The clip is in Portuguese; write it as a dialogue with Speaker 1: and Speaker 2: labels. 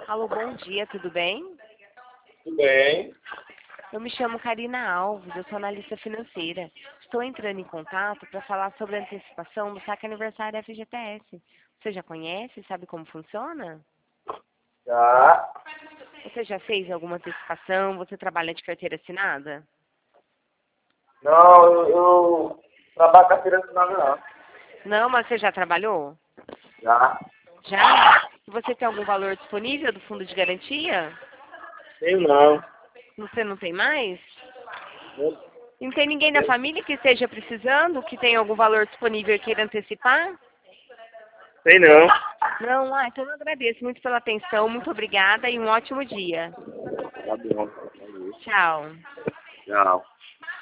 Speaker 1: Alô, bom dia, tudo bem?
Speaker 2: Tudo bem?
Speaker 1: Eu me chamo Karina Alves, eu sou analista financeira. Estou entrando em contato para falar sobre a antecipação do saque aniversário FGTS. Você já conhece? Sabe como funciona?
Speaker 2: Já.
Speaker 1: Você já fez alguma antecipação? Você trabalha de carteira assinada?
Speaker 2: Não, eu trabalho com carteira assinada não.
Speaker 1: Não, mas você já trabalhou?
Speaker 2: Já.
Speaker 1: Já? E você tem algum valor disponível do fundo de garantia?
Speaker 2: Tenho não.
Speaker 1: Você não tem mais?
Speaker 2: Não
Speaker 1: E não tem ninguém da família que esteja precisando, que tenha algum valor disponível e queira antecipar?
Speaker 2: tem não.
Speaker 1: Não, então eu agradeço muito pela atenção, muito obrigada e um ótimo dia.
Speaker 2: Tá bom.
Speaker 1: Tchau.
Speaker 2: Tchau.